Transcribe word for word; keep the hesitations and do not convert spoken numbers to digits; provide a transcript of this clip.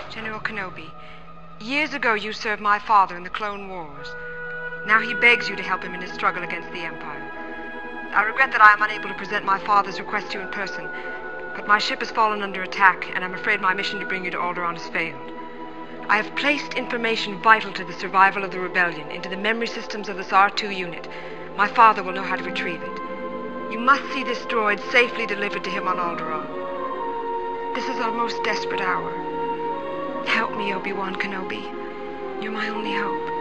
General Kenobi, years ago you served my father in the Clone Wars. Now he begs you to help him in his struggle against the Empire. I regret that I am unable to present my father's request to you in person, but my ship has fallen under attack, and I'm afraid my mission to bring you to Alderaan has failed. I have placed information vital to the survival of the rebellion into the memory systems of this R two unit. My father will know how to retrieve it. You must see this droid safely delivered to him on Alderaan. This is our most desperate hour. Help me, Obi-Wan Kenobi. You're my only hope.